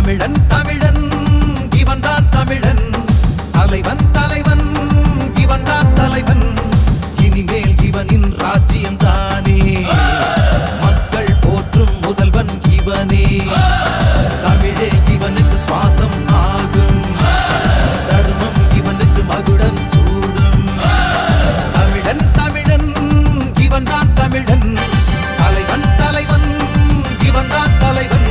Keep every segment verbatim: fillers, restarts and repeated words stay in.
தமிழன் தமிழன் இவன் தான் தமிழன் தலைவன் தலைவன் இவன் தான் தலைவன் இனிமேல் இவனின் ராஜ்யம் தானே மக்கள் போற்றும் முதல்வன் இவனே தமிழே இவனுக்கு சுவாசம் ஆகும் தர்மம் இவனுக்கு மகுடம் சூடும் தமிழன் தமிழன் இவன் தான் தமிழன் தலைவன் தலைவன் இவன் தான் தலைவன்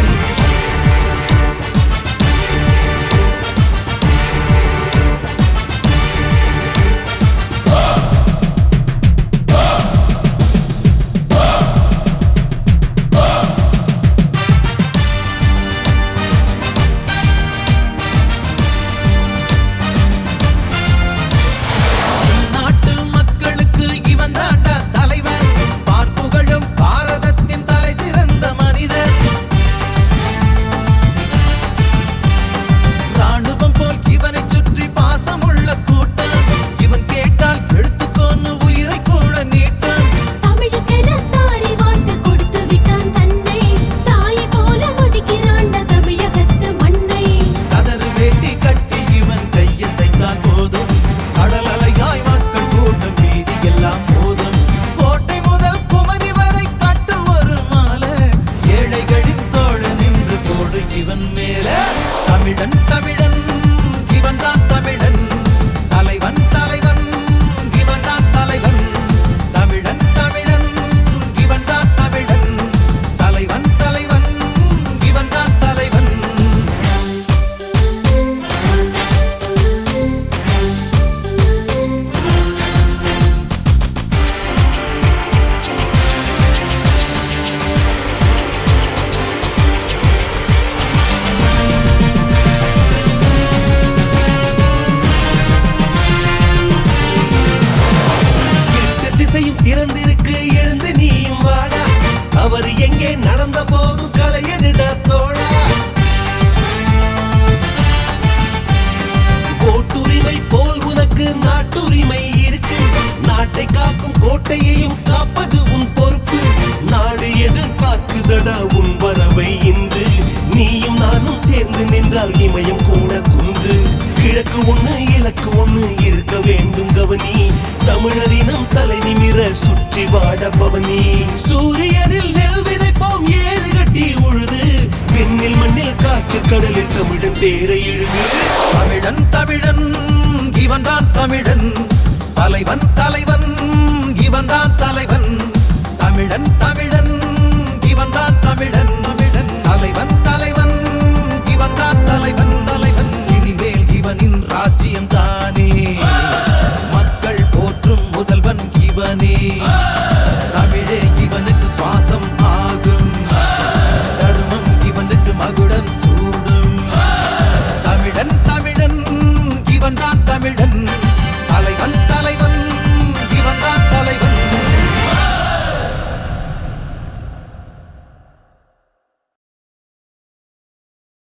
தமிழன் தமிழன் இவன் தான் தமிழன் தலைவன் தலைவன் இவன் தான் தலைவன் தமிழன் தமிழன் இவன் தான் தமிழன் தலைவன் தலைவன் இவன் தான் தலைவன் திறந்திருக்கு எழுந்து நீயும் வாடா அவர் எங்கே நடந்த போதும் கலையனிட தோழா கோட்டுரிமை போல் உனக்கு நாட்டுரிமை இருக்கு நாட்டை காக்கும் கோட்டையையும் காப்பது உன் பொறுப்பு நாடு எதிர்பார்க்குதடா உன் வரவை இன்று நீயும் நானும் சேர்ந்து நின்றால் இமயம் கூட குன்று கிழக்கு ஒண்ணு இலக்கு ஒண்ணு இருக்க வேண்டும் கவனி தமிழரினம் தலை நிமிர சுற்றி வாட பவனி சூரியனில் நெல் விதைப்போம் ஏறு கட்டி உழுது விண்ணில் மண்ணில் காற்று கடலில் தமிழன் தேரை இழுது தமிழன் தமிழன் இவன் தான் தமிழன் தலைவன் தலைவன்